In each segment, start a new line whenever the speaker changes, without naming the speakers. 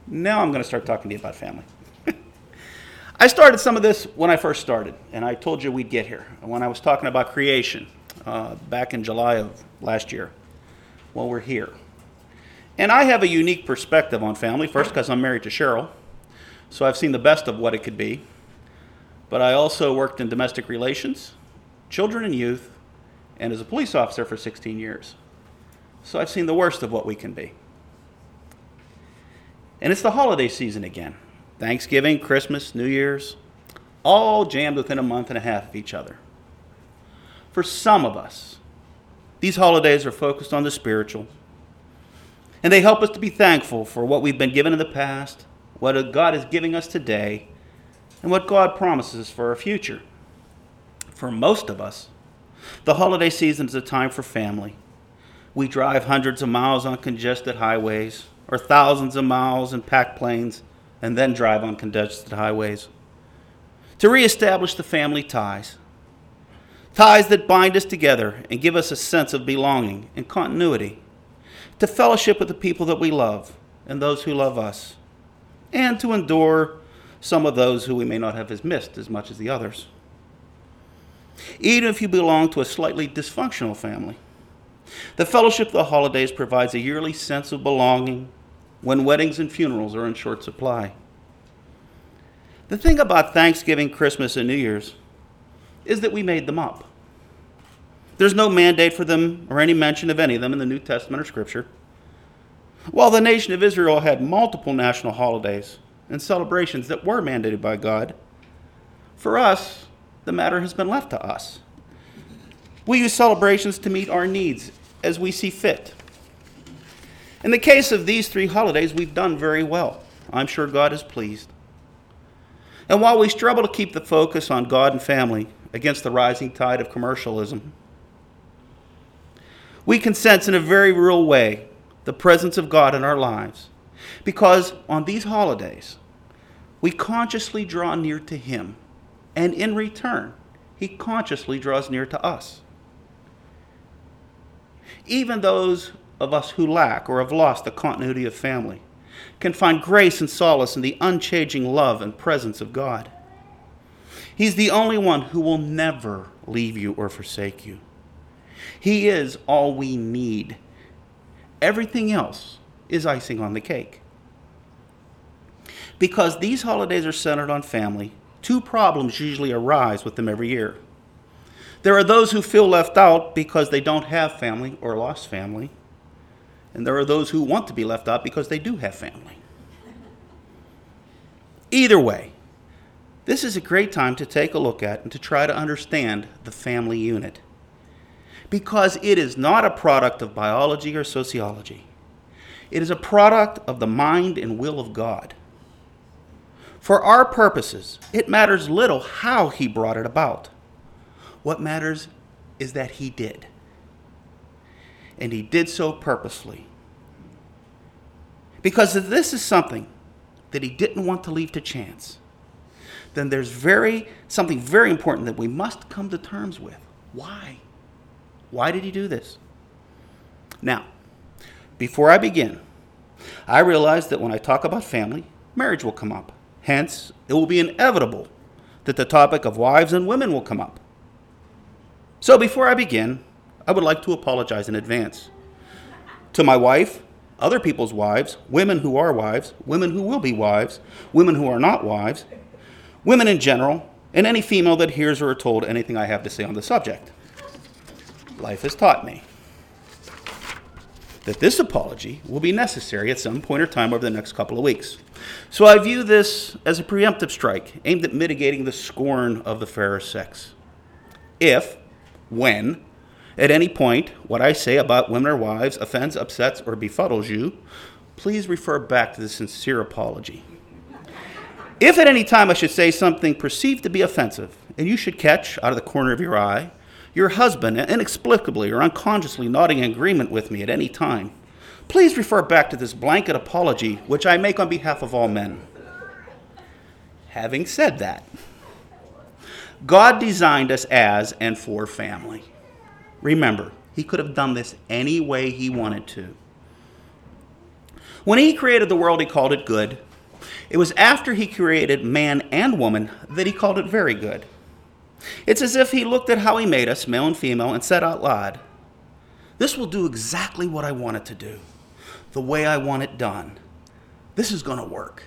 Now I'm going to start talking to you about family. I started some of this when I first started, and I told you we'd get here. When I was talking about creation back in July of last year. Well, we're here. And I have a unique perspective on family, first because I'm married to Cheryl, so I've seen the best of what it could be. But I also worked in domestic relations, children and youth, and as a police officer for 16 years. So I've seen the worst of what we can be. And it's the holiday season again. Thanksgiving, Christmas, New Year's, all jammed within a month and a half of each other. For some of us, these holidays are focused on the spiritual, and they help us to be thankful for what we've been given in the past, what God is giving us today, and what God promises for our future. For most of us, the holiday season is a time for family. We drive hundreds of miles on congested highways, or thousands of miles in packed planes, and then drive on congested highways to reestablish the family ties. Ties that bind us together and give us a sense of belonging and continuity. To fellowship with the people that we love and those who love us. And to endure some of those who we may not have missed as much as the others. Even if you belong to a slightly dysfunctional family, the fellowship of the holidays provides a yearly sense of belonging when weddings and funerals are in short supply. The thing about Thanksgiving, Christmas, and New Year's is that we made them up. There's no mandate for them or any mention of any of them in the New Testament or Scripture. While the nation of Israel had multiple national holidays and celebrations that were mandated by God, for us, the matter has been left to us. We use celebrations to meet our needs as we see fit. In the case of these three holidays, we've done very well. I'm sure God is pleased. And while we struggle to keep the focus on God and family against the rising tide of commercialism, we can sense in a very real way the presence of God in our lives, because on these holidays, we consciously draw near to Him, and in return, He consciously draws near to us. Even those of us who lack or have lost the continuity of family can find grace and solace in the unchanging love and presence of God. He's the only one who will never leave you or forsake you. He is all we need. Everything else is icing on the cake. Because these holidays are centered on family, two problems usually arise with them every year. There are those who feel left out because they don't have family or lost family. And there are those who want to be left out because they do have family. Either way, this is a great time to take a look at and to try to understand the family unit. Because it is not a product of biology or sociology. It is a product of the mind and will of God. For our purposes, it matters little how He brought it about. What matters is that He did. And He did so purposefully. Because if this is something that He didn't want to leave to chance, then there's something very important that we must come to terms with. Why? Why did He do this? Now, before I begin, I realize that when I talk about family, marriage will come up. Hence, it will be inevitable that the topic of wives and women will come up. So before I begin, I would like to apologize in advance to my wife, other people's wives, women who are wives, women who will be wives, women who are not wives, women in general, and any female that hears or are told anything I have to say on the subject. Life has taught me that this apology will be necessary at some point or time over the next couple of weeks. So I view this as a preemptive strike aimed at mitigating the scorn of the fairer sex. When, at any point, what I say about women or wives offends, upsets, or befuddles you, please refer back to the sincere apology. If at any time I should say something perceived to be offensive, and you should catch, out of the corner of your eye, your husband inexplicably or unconsciously nodding in agreement with me at any time, please refer back to this blanket apology which I make on behalf of all men. Having said that, God designed us as and for family. Remember, He could have done this any way He wanted to. When he created the world, he called it good. It was after he created man and woman that he called it very good. It's as if he looked at how he made us, male and female, and said out loud, this will do exactly what I want it to do, the way I want it done. This is going to work.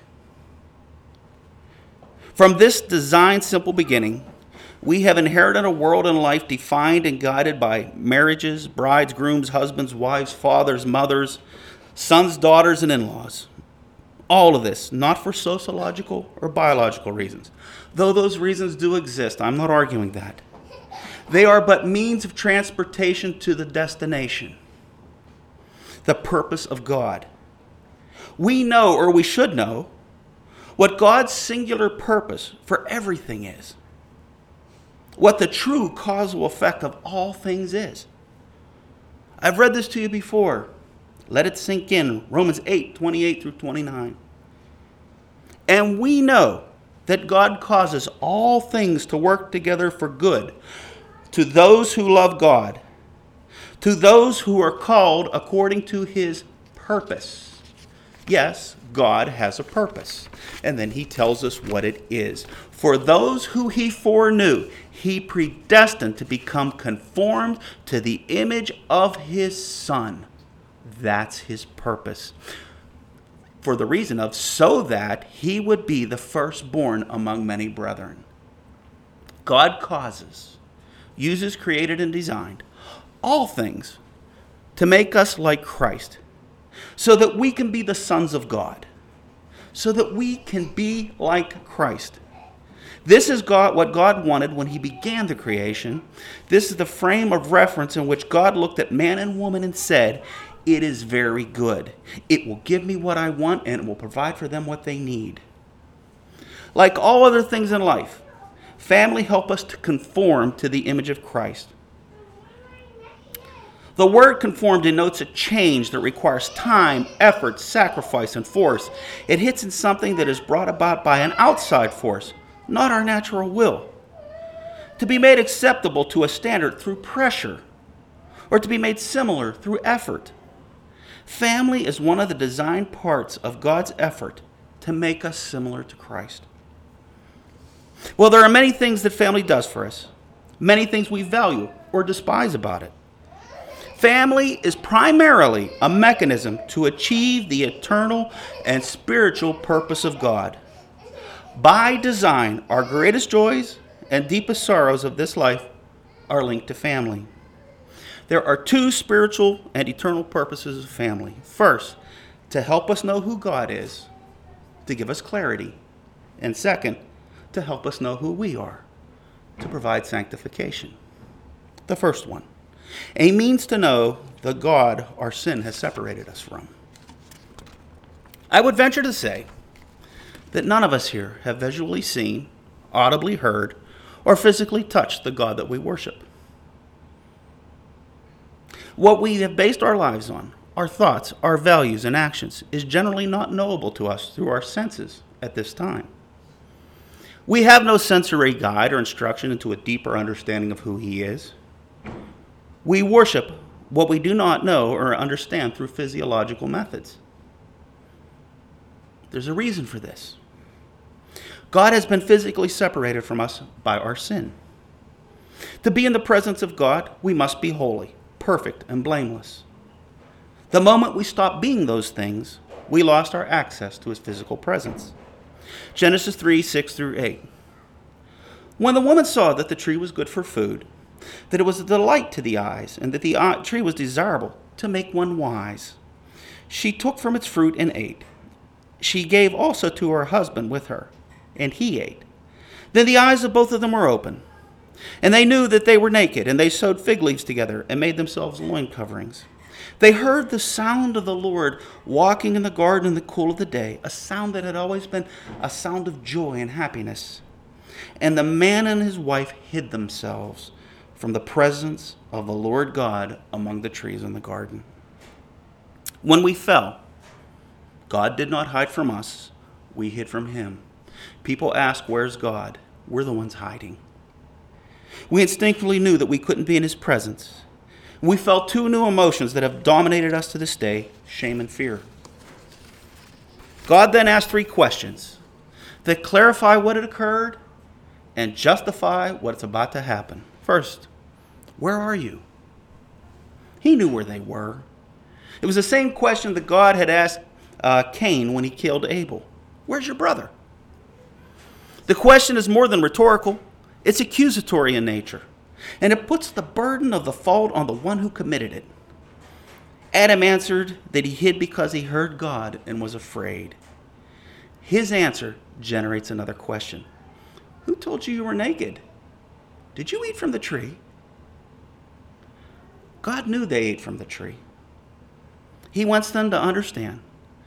From this designed simple beginning, we have inherited a world and life defined and guided by marriages, brides, grooms, husbands, wives, fathers, mothers, sons, daughters, and in-laws. All of this, not for sociological or biological reasons. Though those reasons do exist, I'm not arguing that. They are but means of transportation to the destination, the purpose of God. We know, or we should know, what God's singular purpose for everything is. What the true causal effect of all things is. I've read this to you before. Let it sink in. Romans 8:28 through 29. And we know that God causes all things to work together for good to those who love God, to those who are called according to his purpose. Yes, God has a purpose. And then he tells us what it is. For those who he foreknew, he predestined to become conformed to the image of his Son. That's his purpose. For the reason of so that he would be the firstborn among many brethren. God uses, created, and designed all things to make us like Christ, so that we can be the sons of God, so that we can be like Christ. This is what God wanted when he began the creation. This is the frame of reference in which God looked at man and woman and said, it is very good. It will give me what I want, and it will provide for them what they need. Like all other things in life, family help us to conform to the image of Christ. The word conform denotes a change that requires time, effort, sacrifice, and force. It hits in something that is brought about by an outside force, not our natural will. To be made acceptable to a standard through pressure, or to be made similar through effort. Family is one of the design parts of God's effort to make us similar to Christ. Well, there are many things that family does for us, many things we value or despise about it. Family is primarily a mechanism to achieve the eternal and spiritual purpose of God. By design, our greatest joys and deepest sorrows of this life are linked to family. There are two spiritual and eternal purposes of family. First, to help us know who God is, to give us clarity. And second, to help us know who we are, to provide sanctification. The first one, a means to know the God our sin has separated us from. I would venture to say that none of us here have visually seen, audibly heard, or physically touched the God that we worship. What we have based our lives on, our thoughts, our values, and actions, is generally not knowable to us through our senses at this time. We have no sensory guide or instruction into a deeper understanding of who he is. We worship what we do not know or understand through physiological methods. There's a reason for this. God has been physically separated from us by our sin. To be in the presence of God, we must be holy, perfect, and blameless. The moment we stop being those things, we lost our access to his physical presence. Genesis 3:6-8. When the woman saw that the tree was good for food, that it was a delight to the eyes, and that the tree was desirable to make one wise, she took from its fruit and ate. She gave also to her husband with her, and he ate. Then the eyes of both of them were open, and they knew that they were naked, and they sewed fig leaves together and made themselves loin coverings. They heard the sound of the Lord walking in the garden in the cool of the day, a sound that had always been a sound of joy and happiness. And the man and his wife hid themselves from the presence of the Lord God among the trees in the garden. When we fell, God did not hide from us. We hid from him. People ask, where's God? We're the ones hiding. We instinctively knew that we couldn't be in his presence. We felt two new emotions that have dominated us to this day, shame and fear. God then asked 3 questions that clarify what had occurred and justify what's about to happen. First, where are you? He knew where they were. It was the same question that God had asked Cain when he killed Abel. Where's your brother? The question is more than rhetorical. It's accusatory in nature. And it puts the burden of the fault on the one who committed it. Adam answered that he hid because he heard God and was afraid. His answer generates another question. Who told you were naked? Did you eat from the tree? God knew they ate from the tree. He wants them to understand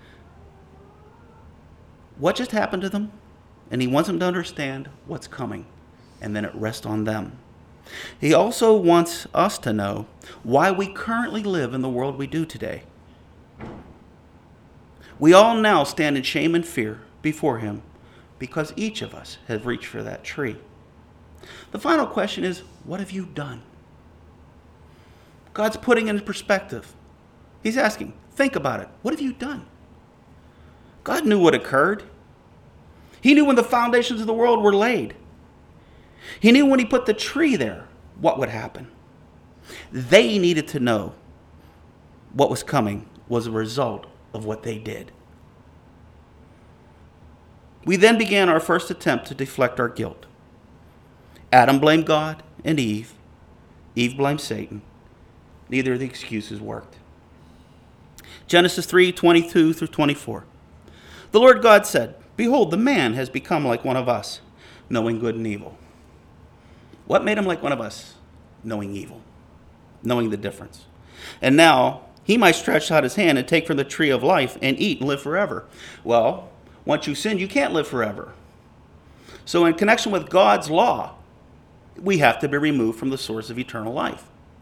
what just happened to them, and he wants them to understand what's coming, and then it rests on them. He also wants us to know why we currently live in the world we do today. We all now stand in shame and fear before him because each of us has reached for that tree. The final question is, what have you done? God's putting it in perspective. He's asking, think about it. What have you done? God knew what occurred. He knew when the foundations of the world were laid. He knew when he put the tree there what would happen. They needed to know what was coming was a result of what they did. We then began our first attempt to deflect our guilt. Adam blamed God and Eve. Eve blamed Satan. Neither of the excuses worked. Genesis 3:22 through 24. The Lord God said, "Behold, the man has become like one of us, knowing good and evil." What made him like one of us? Knowing evil, knowing the difference. And now he might stretch out his hand and take from the tree of life and eat and live forever. Well, once you sin, you can't live forever. So in connection with God's law, we have to be removed from the source of eternal life.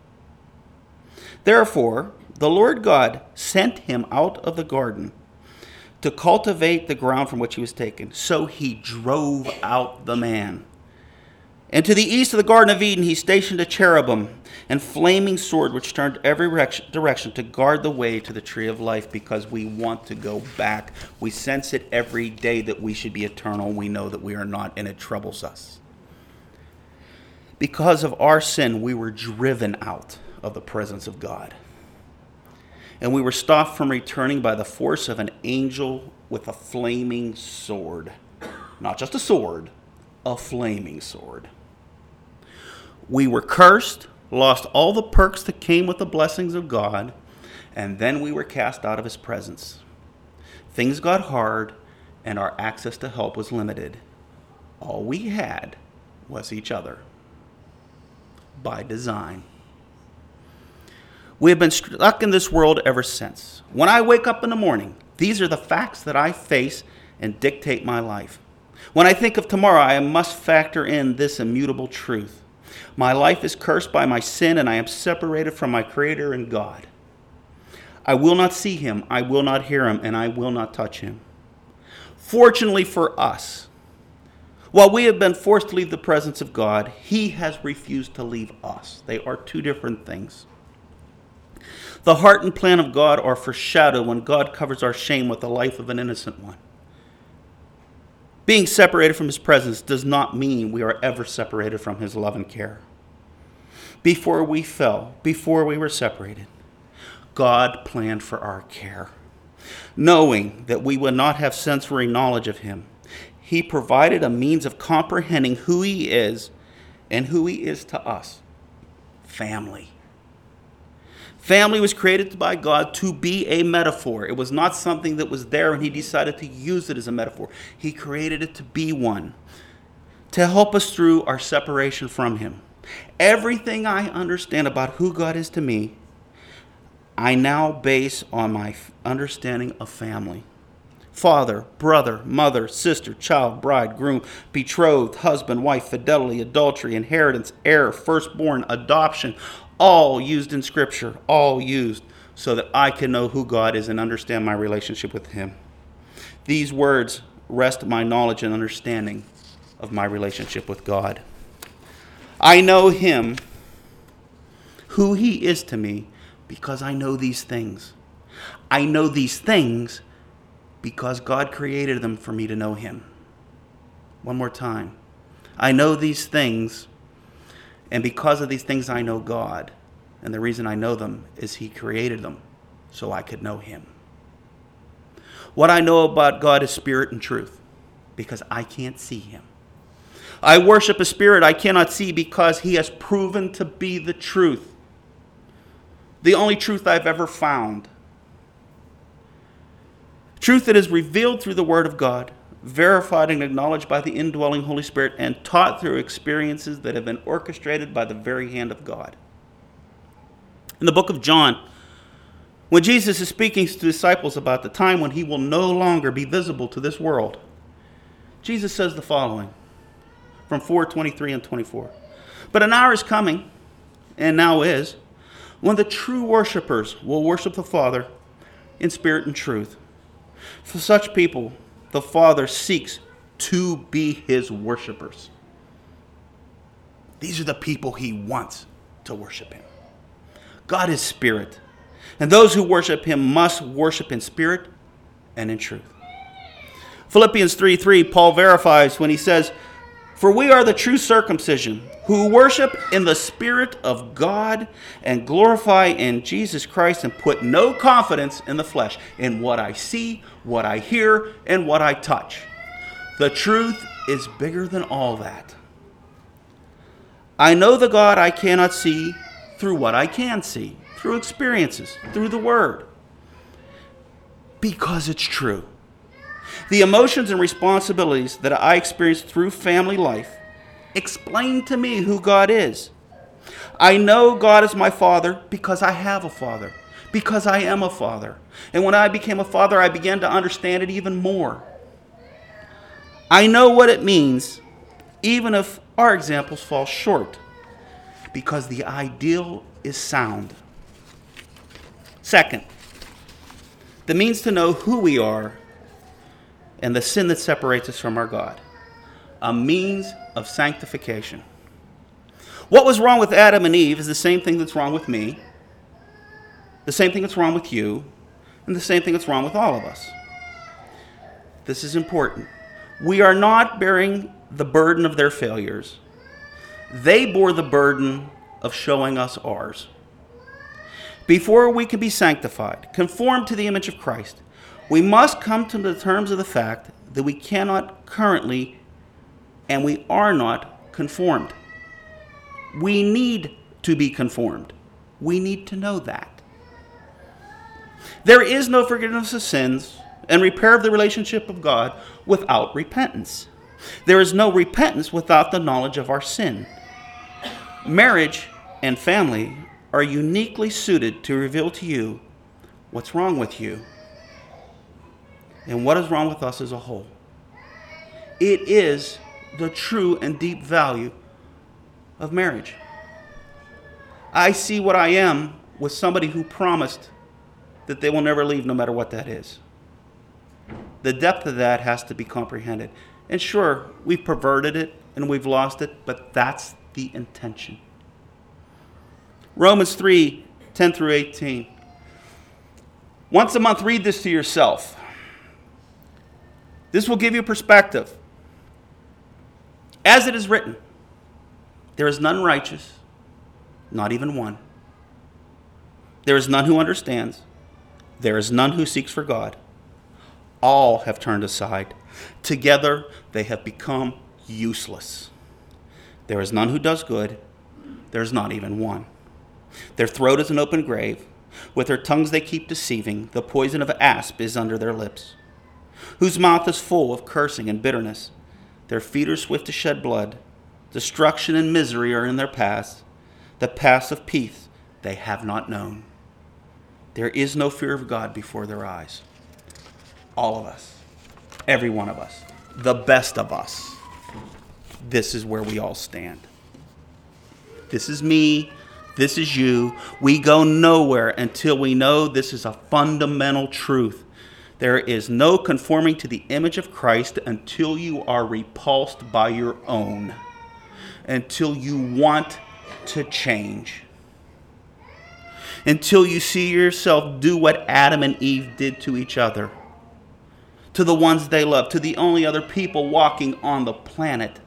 Therefore, the Lord God sent him out of the garden to cultivate the ground from which he was taken. So he drove out the man. And to the east of the Garden of Eden, he stationed a cherubim and flaming sword which turned every direction to guard the way to the tree of life, because we want to go back. We sense it every day that we should be eternal. We know that we are not, and it troubles us. Because of our sin, we were driven out of the presence of God. And we were stopped from returning by the force of an angel with a flaming sword. Not just a sword, a flaming sword. We were cursed, lost all the perks that came with the blessings of God, and then we were cast out of his presence. Things got hard, and our access to help was limited. All we had was each other. By design. We have been stuck in this world ever since. When I wake up in the morning, these are the facts that I face and dictate my life. When I think of tomorrow, I must factor in this immutable truth. My life is cursed by my sin, and I am separated from my Creator and God. I will not see him, I will not hear him, and I will not touch him. Fortunately for us, while we have been forced to leave the presence of God, he has refused to leave us. They are two different things. The heart and plan of God are foreshadowed when God covers our shame with the life of an innocent one. Being separated from his presence does not mean we are ever separated from his love and care. Before we fell, before we were separated, God planned for our care. Knowing that we would not have sensory knowledge of him, he provided a means of comprehending who he is and who he is to us. Family. Family was created by God to be a metaphor. It was not something that was there and he decided to use it as a metaphor. He created it to be one, to help us through our separation from him. Everything I understand about who God is to me, I now base on my understanding of family. Father, brother, mother, sister, child, bride, groom, betrothed, husband, wife, fidelity, adultery, inheritance, heir, firstborn, adoption, all used in Scripture, all used so that I can know who God is and understand my relationship with him. These words rest my knowledge and understanding of my relationship with God. I know him, who he is to me, because I know these things. I know these things because God created them for me to know him. One more time. I know these things, and because of these things I know God. And the reason I know them is he created them so I could know him. What I know about God is spirit and truth, because I can't see him. I worship a spirit I cannot see because he has proven to be the truth. The only truth I've ever found. Truth that is revealed through the Word of God, verified and acknowledged by the indwelling Holy Spirit, and taught through experiences that have been orchestrated by the very hand of God. In the book of John, when Jesus is speaking to the disciples about the time when he will no longer be visible to this world, Jesus says the following from 4:23 and 24. But an hour is coming, and now is, when the true worshipers will worship the Father in spirit and truth. For such people, the Father seeks to be his worshipers. These are the people he wants to worship him. God is spirit, and those who worship him must worship in spirit and in truth. Philippians 3:3, Paul verifies when he says, for we are the true circumcision, who worship in the Spirit of God and glorify in Jesus Christ and put no confidence in the flesh, in what I see, what I hear, and what I touch. The truth is bigger than all that. I know the God I cannot see through what I can see, through experiences, through the Word. Because it's true. The emotions and responsibilities that I experience through family life explain to me who God is. I know God is my Father because I have a father, because I am a father. And when I became a father, I began to understand it even more. I know what it means, even if our examples fall short, because the ideal is sound. Second, the means to know who we are and the sin that separates us from our God. A means of sanctification. What was wrong with Adam and Eve is the same thing that's wrong with me, the same thing that's wrong with you, and the same thing that's wrong with all of us. This is important. We are not bearing the burden of their failures. They bore the burden of showing us ours. Before we can be sanctified, conformed to the image of Christ, we must come to the terms of the fact that we cannot currently and we are not conformed. We need to be conformed. We need to know that. There is no forgiveness of sins and repair of the relationship of God without repentance. There is no repentance without the knowledge of our sin. Marriage and family are uniquely suited to reveal to you what's wrong with you and what is wrong with us as a whole. It is the true and deep value of marriage. I see what I am with somebody who promised that they will never leave no matter what that is. The depth of that has to be comprehended. And sure, we've perverted it and we've lost it, but that's the intention. Romans 3:10 through 18. Once a month, read this to yourself. This will give you perspective. As it is written, there is none righteous, not even one. There is none who understands. There is none who seeks for God. All have turned aside. Together they have become useless. There is none who does good. There is not even one. Their throat is an open grave. With their tongues they keep deceiving. The poison of asp is under their lips. Whose mouth is full of cursing and bitterness. Their feet are swift to shed blood. Destruction and misery are in their paths. The paths of peace they have not known. There is no fear of God before their eyes. All of us, every one of us, the best of us, this is where we all stand. This is me. This is you. We go nowhere until we know this is a fundamental truth. There is no conforming to the image of Christ until you are repulsed by your own, until you want to change, until you see yourself do what Adam and Eve did to each other. to the ones they love, to the only other people walking on the planet.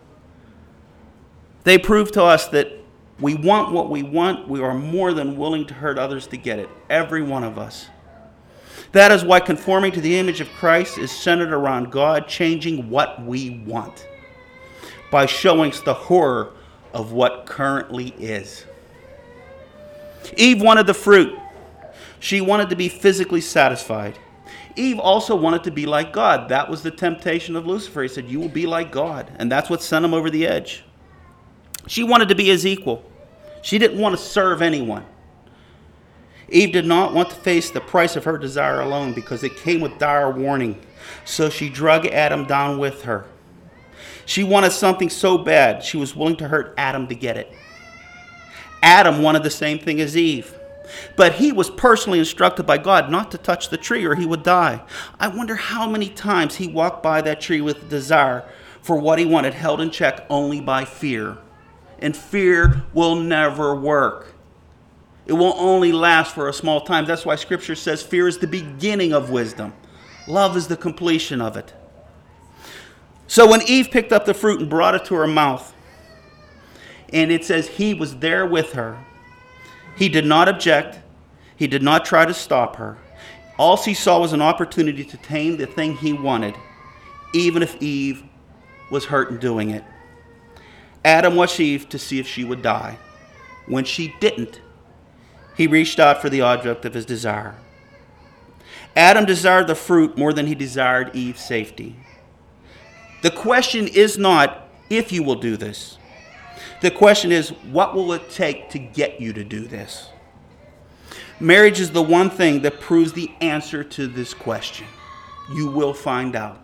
They prove to us that we want what we want. We are more than willing to hurt others to get it. Every one of us. That is why conforming to the image of Christ is centered around God changing what we want by showing us the horror of what currently is. Eve wanted the fruit. She wanted to be physically satisfied. Eve also wanted to be like God. That was the temptation of Lucifer. He said, you will be like God. And that's what sent him over the edge. She wanted to be his equal. She didn't want to serve anyone. Eve did not want to face the price of her desire alone because it came with dire warning. So she drug Adam down with her. She wanted something so bad, she was willing to hurt Adam to get it. Adam wanted the same thing as Eve. But he was personally instructed by God not to touch the tree or he would die. I wonder how many times he walked by that tree with desire for what he wanted, held in check only by fear. And fear will never work. It will only last for a small time. That's why Scripture says fear is the beginning of wisdom. Love is the completion of it. So when Eve picked up the fruit and brought it to her mouth, and it says he was there with her, he did not object. He did not try to stop her. All he saw was an opportunity to tame the thing he wanted, even if Eve was hurt in doing it. Adam watched Eve to see if she would die. When she didn't, he reached out for the object of his desire. Adam desired the fruit more than he desired Eve's safety. The question is not if you will do this. The question is, what will it take to get you to do this? Marriage is the one thing that proves the answer to this question. You will find out.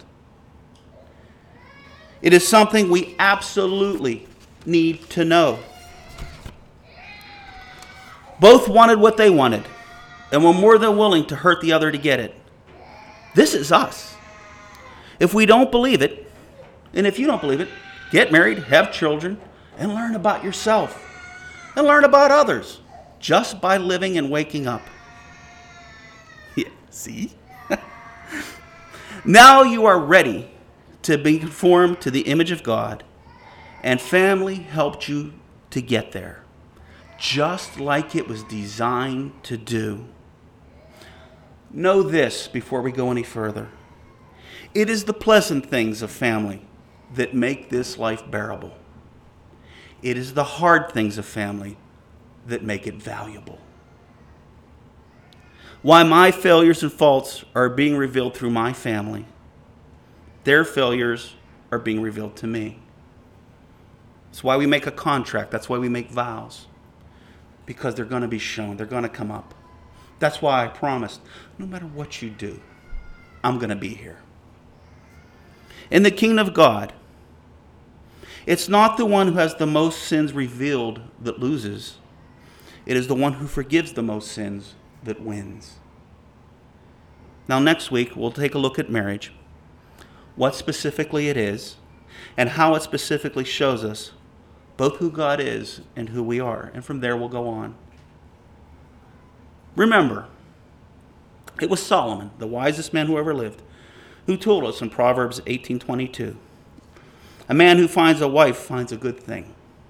It is something we absolutely need to know. Both wanted what they wanted and were more than willing to hurt the other to get it. This is us. If we don't believe it, and if you don't believe it, get married, have children, and learn about yourself and learn about others just by living and waking up. Yeah, see? Now you are ready to be conformed to the image of God, and family helped you to get there, just like it was designed to do. Know this before we go any further. It is the pleasant things of family that make this life bearable. It is the hard things of family that make it valuable. Why my failures and faults are being revealed through my family, their failures are being revealed to me. That's why we make a contract. That's why we make vows. Because they're going to be shown. They're going to come up. That's why I promised, no matter what you do, I'm going to be here. In the kingdom of God, it's not the one who has the most sins revealed that loses. It is the one who forgives the most sins that wins. Now next week, we'll take a look at marriage, what specifically it is, and how it specifically shows us both who God is and who we are. And from there, we'll go on. Remember, it was Solomon, the wisest man who ever lived, who told us in Proverbs 18:22, a man who finds a wife finds a good thing.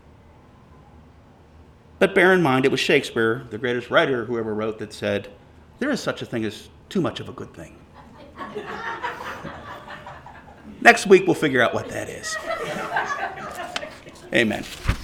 But bear in mind, it was Shakespeare, the greatest writer who ever wrote, that said, there is such a thing as too much of a good thing. Next week, we'll figure out what that is. Amen.